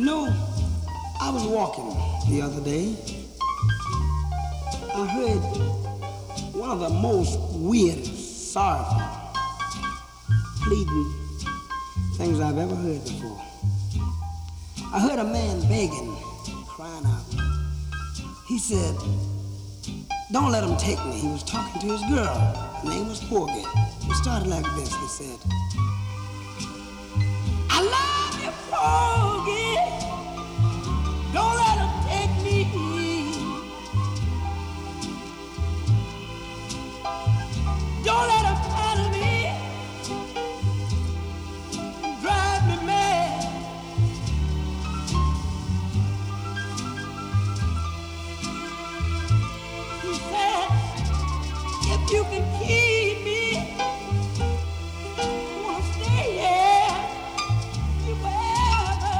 know, I was walking the other day. I heard one of the most weird, sorrowful, pleading things I've ever heard before. I heard a man begging, crying out. He said, "Don't let him take me." He was talking to his girl. Her name was Porgy. It started like this. He said, "I love you, Porgy. Don't let him take me. Don't let him handle me and drive me mad. He said, if you can keep me, I wanna stay here forever.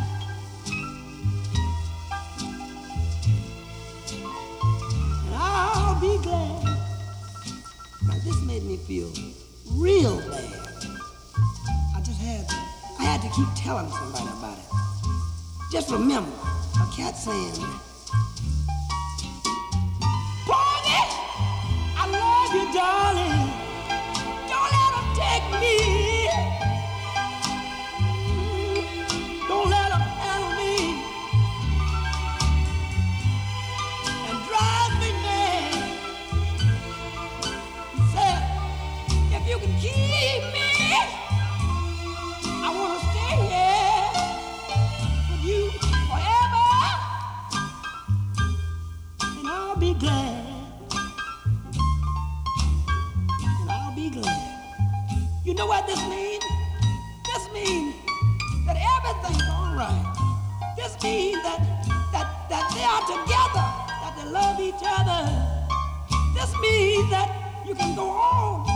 And I'll be glad." Now this made me feel real bad. I had to keep telling somebody about it. Just remember a cat saying, "Porgy, I love you, darling. Don't let him take me. Don't let him handle me and drive me mad." He said, if you can keep me, I want to stay here with you forever, and I'll be glad, and I'll be glad. You know what this means? This means that everything's all right. This means that they are together, that they love each other. This means that you can go on